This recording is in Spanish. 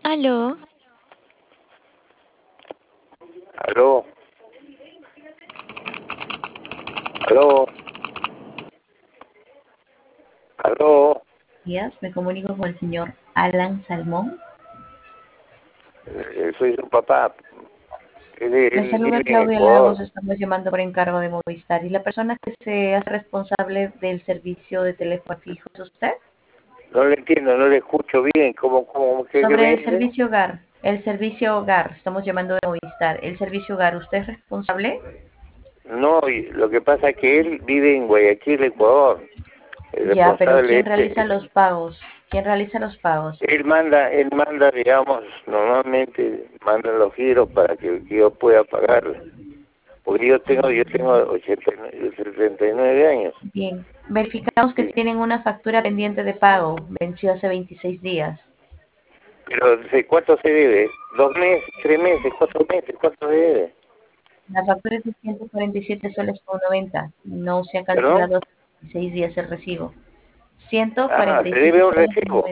Aló, Aló, aló, aló. Días, me comunico con el señor Alan Salmón. Soy su papá. Le Él saluda vive en Claudia Lagos, Ecuador. estamos llamando por encargo de Movistar. ¿Y la persona que se hace responsable del servicio de teléfono fijo es usted? No le entiendo, no le escucho bien. ¿Qué Sobre me el dice? servicio hogar, estamos llamando de Movistar. El servicio hogar, ¿usted es responsable? No, lo que pasa es que él vive en Guayaquil, Ecuador. El Ya, pero responsable ¿quién realiza los pagos? ¿Quién realiza los pagos? él manda, digamos, normalmente manda los giros para que yo pueda pagarle. Porque yo tengo 79 años. Bien, verificamos que Sí. tienen una factura pendiente de pago, venció hace 26 días. Pero ¿cuánto se debe? ¿2 meses, 3 meses, 4 meses? ¿Cuánto se debe? La factura es de 147 soles con 90. No se ha ¿Perdón? cancelado hace 6 días el recibo. Ah, se 147 debe un soles con recibo. 90.